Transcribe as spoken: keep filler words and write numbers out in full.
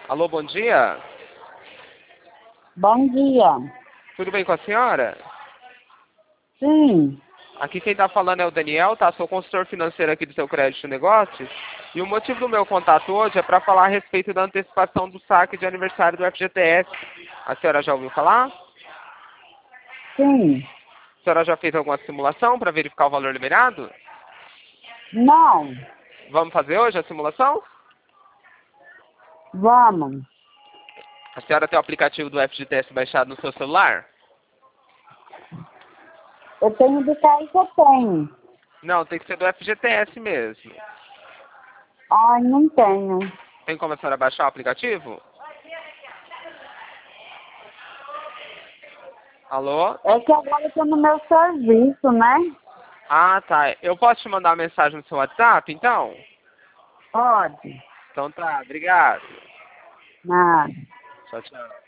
Alô, bom dia. Bom dia. Tudo bem com a senhora? Sim. Aqui quem está falando é o Daniel, tá? Sou consultor financeiro aqui do seu crédito negócios. E o motivo do meu contato hoje é para falar a respeito da antecipação do saque de aniversário do F G T S. A senhora já ouviu falar? Sim. A senhora já fez alguma simulação para verificar o valor liberado? Não. Vamos fazer hoje a simulação? Vamos. A senhora tem o aplicativo do F G T S baixado no seu celular? Eu tenho de cair que eu tenho. Não, tem que ser do F G T S mesmo. Ai, não tenho. Tem como a senhora baixar o aplicativo? Alô? É que agora eu tô no meu serviço, né? Ah, tá. Eu posso te mandar uma mensagem no seu WhatsApp, então? Pode. Então tá, obrigado. Nada. Tchau, tchau.